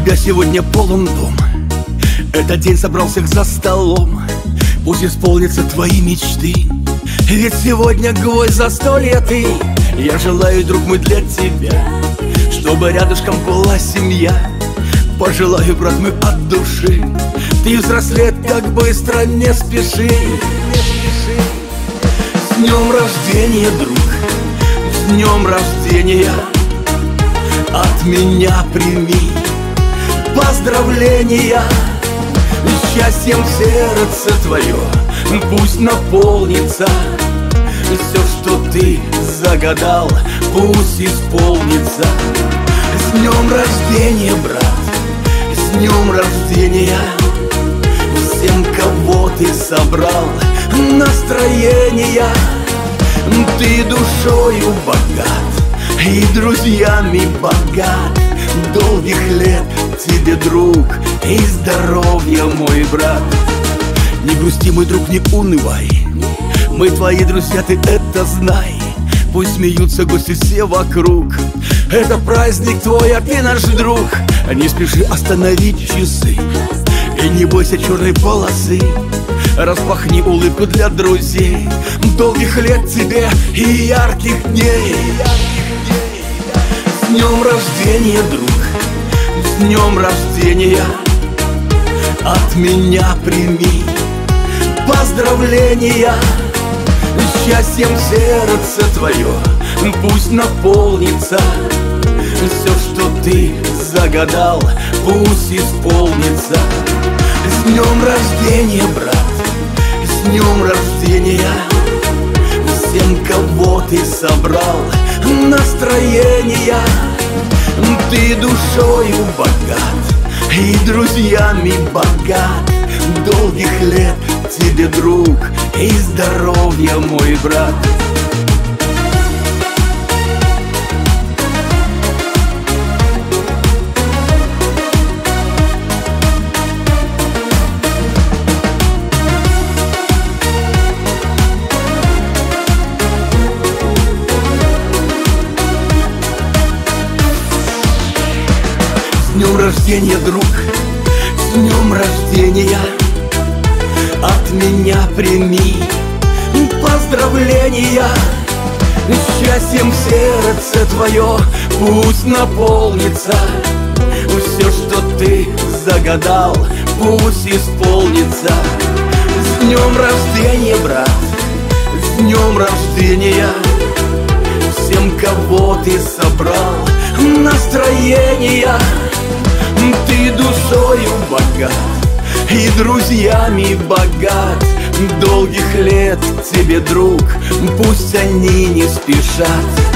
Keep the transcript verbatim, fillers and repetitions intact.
тебя сегодня полон дом. Этот день собрал всех за столом. Пусть исполнятся твои мечты, ведь сегодня гвоздь застолья ты. Я желаю, друг мой, для тебя, чтобы рядышком была семья. Пожелаю, брат мой, от души, ты взрослеть так быстро не спеши. С днем рождения, друг, с днем рождения. От меня прими поздравления. Счастьем сердце твое пусть наполнится. Все, что ты загадал, пусть исполнится. С днем рождения, брат, с днем рождения. Всем, кого ты собрал, настроения. Ты душою богат и друзьями богат. Долгих лет тебе, друг, и здоровья, мой брат. Не грусти, мой друг, не унывай, мы твои друзья, ты это знай. Пусть смеются гости все вокруг, это праздник твой, а ты наш друг. Не спеши остановить часы и не бойся черной полосы. Распахни улыбку для друзей. Долгих лет тебе и ярких дней. С днем рождения, друг, с днем рождения. От меня прими поздравления. Счастьем сердце твое пусть наполнится. Все, что ты загадал, пусть исполнится. С днем рождения, брат, с днем рождения. Всем, кого ты собрал, настроения. Ты душою богат и друзьями богат. Долгих лет тебе, друг, и здоровья, мой брат. С днем рождения, друг, с днем рождения. От меня прими поздравления. Счастьем сердце твое пусть наполнится. Все, что ты загадал, пусть исполнится. С днем рождения, брат, с днем рождения. Всем, кого ты собрал, настроения. Ты душою богат и друзьями богат. Долгих лет тебе, друг, пусть они не спешат.